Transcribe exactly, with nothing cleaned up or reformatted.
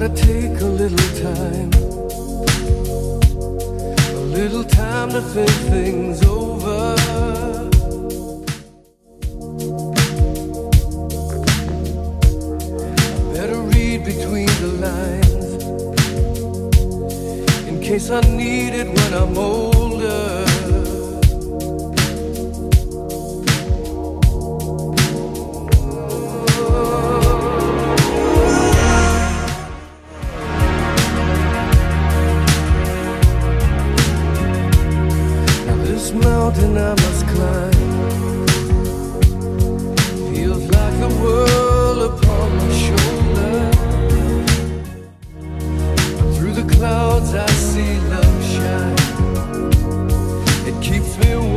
take a little time, a little time to think things over. I better read between the lines in case I need it when I'm older. Mountain I must climb feels like the world upon my shoulder. Through the clouds I see love shine. It keeps me